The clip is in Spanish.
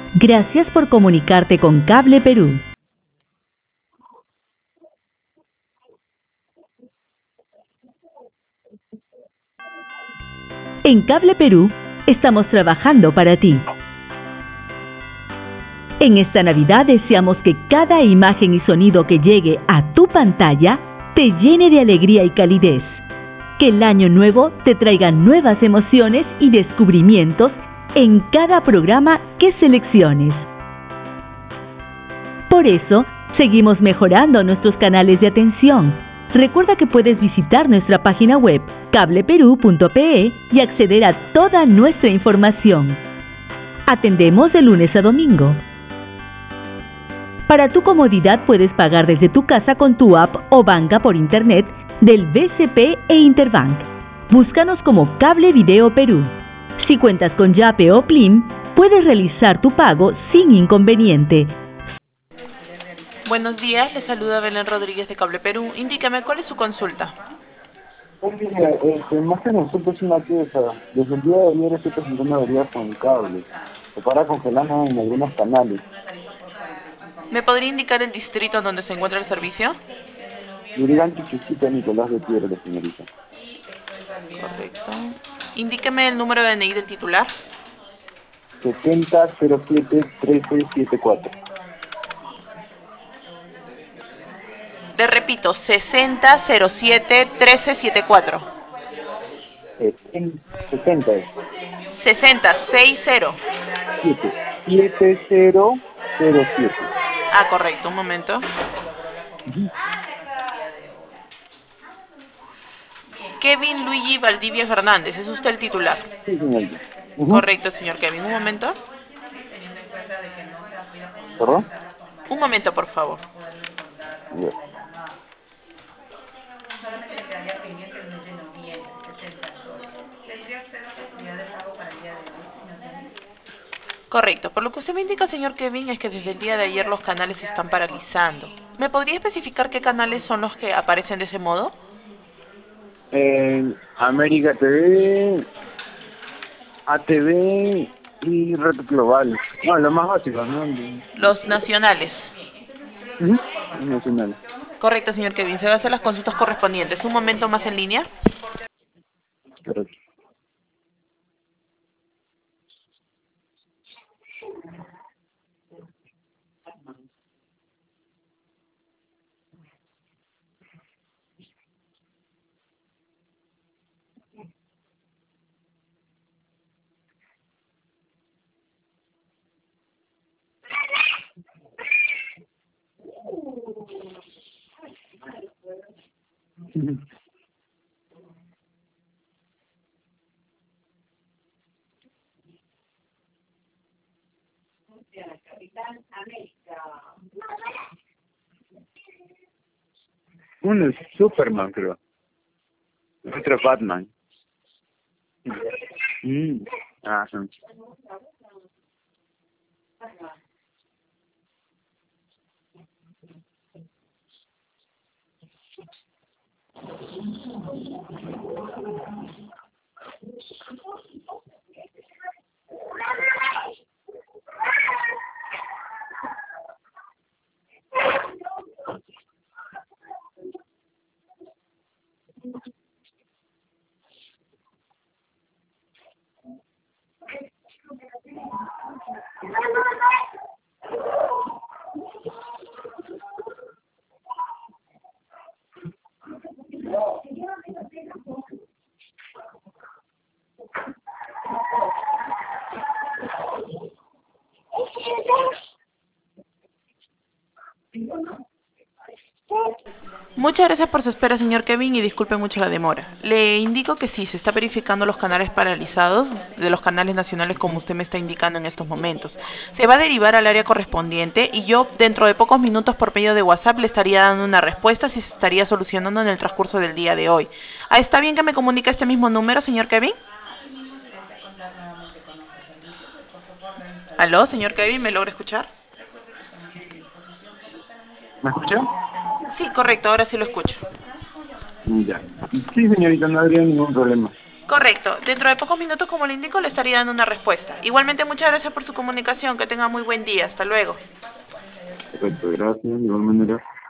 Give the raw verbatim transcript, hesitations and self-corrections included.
Gracias por comunicarte con Cable Perú. En Cable Perú estamos trabajando para ti. En esta Navidad deseamos que cada imagen y sonido que llegue a tu pantalla te llene de alegría y calidez. Que el año nuevo te traiga nuevas emociones y descubrimientos en cada programa que selecciones. Por eso, seguimos mejorando nuestros canales de atención. Recuerda que puedes visitar nuestra página web cable perú punto pe y acceder a toda nuestra información. Atendemos de lunes a domingo. Para tu comodidad puedes pagar desde tu casa con tu app o banca por internet del B C P e Interbank. Búscanos como Cable Video Perú. Si cuentas con Yape o Plim, puedes realizar tu pago sin inconveniente. Buenos días, le saluda Belén Rodríguez de Cable Perú. Indícame, ¿cuál es su consulta? Pues mira, este, más que consulta es una queja. Desde el día de ayer estoy presentando averías con el cable. Se para congelando en algunos canales. ¿Me podría indicar el distrito donde se encuentra el servicio? Lurigancho Chiquita Nicolás de Piedra, señorita. Correcto. Indíqueme el número de D N I del titular. setenta cero siete trece setenta y cuatro. Le repito, sesenta cero siete trece setenta y cuatro. setenta es. sesenta, sesenta. siete. siete cero cero siete. Ah, correcto, un momento. Uh-huh. Kevin Luigi Valdivia Fernández, ¿es usted el titular? Sí, señorita. Uh-huh. Correcto, señor Kevin. Un momento. ¿Perdón? Un momento, por favor. Yeah. Correcto. Por lo que usted me indica, señor Kevin, es que desde el día de ayer los canales se están paralizando. ¿Me podría especificar qué canales son los que aparecen de ese modo? Eh, América T V, A T V y Red Global. No, lo más básico, ¿no? Los nacionales. Uh-huh. Nacional. Correcto, señor Kevin. Se va a hacer las consultas correspondientes. Un momento más en línea. Correcto. Uh-huh. Uno es Superman, creo. El otro es Batman. Mm. Ah, son. Muchas gracias por su espera, señor Kevin, y disculpe mucho la demora. Le indico que sí, se está verificando los canales paralizados de los canales nacionales como usted me está indicando en estos momentos. Se va a derivar al área correspondiente y yo dentro de pocos minutos por medio de WhatsApp le estaría dando una respuesta si se estaría solucionando en el transcurso del día de hoy. Ah, ¿está bien que me comunique este mismo número, señor Kevin? ¿Aló, señor Kevin? ¿Me logra escuchar? ¿Me escucha? Sí, correcto, ahora sí lo escucho. Ya. Sí, señorita, no habría ningún problema. Correcto. Dentro de pocos minutos, como le indico, le estaría dando una respuesta. Igualmente, muchas gracias por su comunicación. Que tenga muy buen día. Hasta luego. Perfecto, gracias, de igual manera.